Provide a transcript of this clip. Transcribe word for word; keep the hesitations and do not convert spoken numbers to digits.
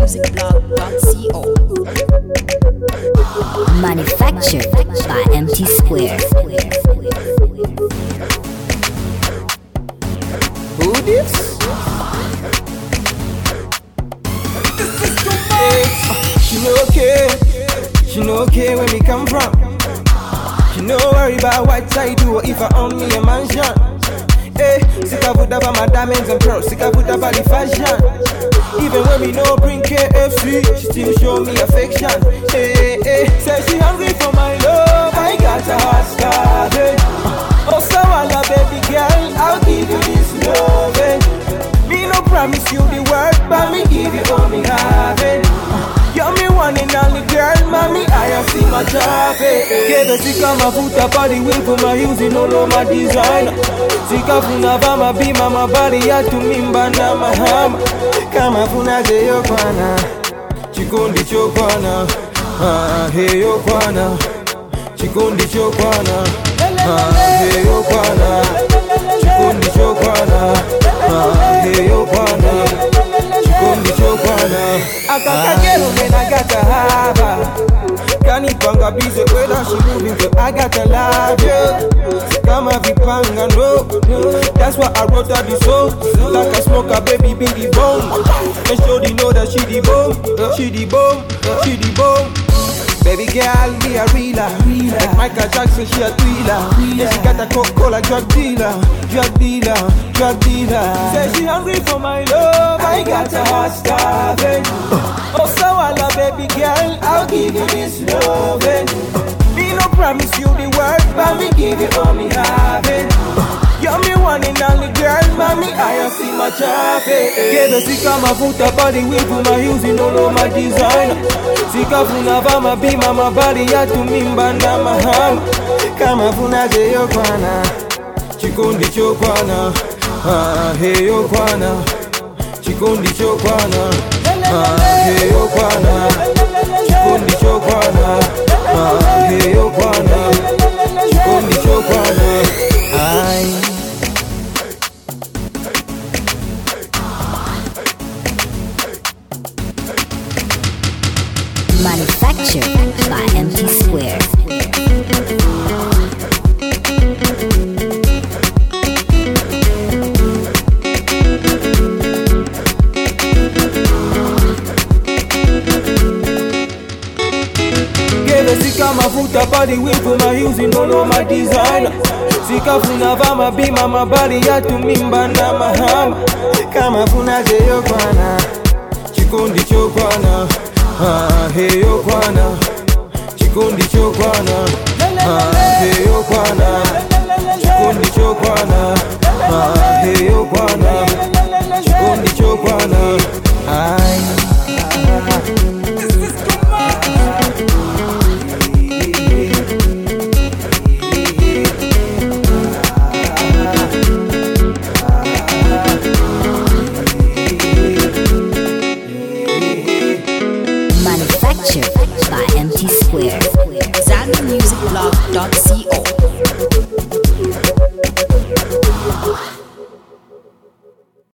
music blog dot co. Manufactured by M T Square. Who this? She know okay, she know okay where me come from. She know worry about what I do if I own me a mansion. Hey, sick of put up my diamonds and pearls, sick of put up the fashion. Even when we no bring K F C, she still show me affection. Hey, hey, say she hungry for my love, I got her heart starving. Oh, so I love baby girl, I'll give you this loving. Me no promise you the world, but me give you all me having. You're me one and only girl, mommy, I have seen my job. Get the sick of my foot up on the wheel for my using all of my design. Sika funa vama bima mabari ya tumimba na mahama. Kama funa je yo kwana, chikundi cho kwana. Ah, hey yo kwana, chikundi cho kwana. Ah, hey yo kwana, chikundi cho kwana. Ah, hey yo kwana, chikundi cho kwana. Akakagero mena gata haba. Kanipanga busy whether she moving so I gotta love you. Kama vipanga no, that's why I wrote her the song. Like I smoke a baby be the bone. Make sure they know that she the bomb, she the bomb, she the bomb. Baby girl be a realer, like Michael Jackson she a thriller. Yeah, she got a Coca-Cola drug dealer, drug dealer, drug dealer. Say she hungry for my love, I got her heart starving. Oh, so I love baby girl, I'll give you this loving. Me no promise you the world, but me give you all me having. You're me one and only girl, mommy, I have seen my traffic. Get the sika mafuta body wheel for my using all of my design. Sika funa vama bima mabari ya tumimba na mahama. Kama funa je yo kwana, chikundi cho kwana. Ah, hey yo kwana, chikundi cho kwana. Ah, hey yo kwana, chikundi cho kwana. Ah, hey yo kwana, chikundi cho kwana. Ay. Manufactured by M T Square. Sika mafuta body wheel for my using all of my designer. Sika funa vama bima mabari ya tumimba na mahama. Kama funa je yo kwana, chikundi cho kwana. Ah, hey yo kwana, chikundi cho kwana. Ah, hey yo kwana, chikundi cho kwana. Ah, hey yo kwana, chikundi cho kwana. Ay. Manufactured by M T Square. Zanu music blog dot co.